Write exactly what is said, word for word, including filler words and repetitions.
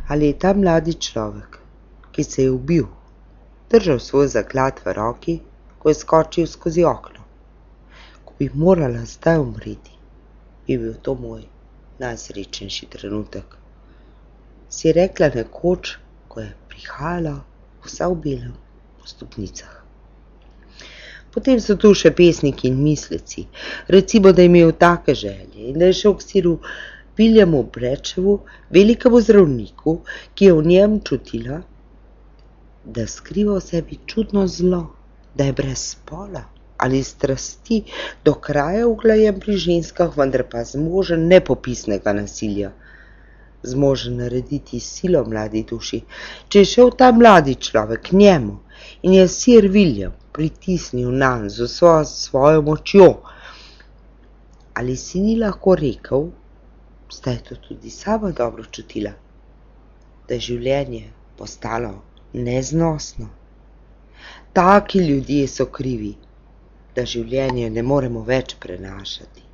Ali je ta mladi človek, ki se je ubil, držal svoj zaklad v roki, ko je skočil skozi okno? Ko bi morala zdaj umreti, bi bil to moj najsrečnejši trenutek, si rekla nekoč, ko je prihajala vsa v belem po stopnicah. Potem so tu še pesniki in misleci, recimo, da je imel take želje in da je šel k siru Williamu Brečevu, velikemu zdravniku, ki je v njem čutila, da skriva v sebi čudno zlo, da je brez spola ali strasti, do kraja uglajen pri ženskah, vendar pa zmožen nepopisnega nasilja, zmožen narediti silo mladi duši. Če je šel ta mladi človek k njemu in je sir William pritisnil nanj z vso svojo močjo, ali si ni lahko rekel, zdaj je to tudi sama dobro čutila, da je življenje postalo neznosno. Taki ljudje so krivi, da življenje ne moremo več prenašati.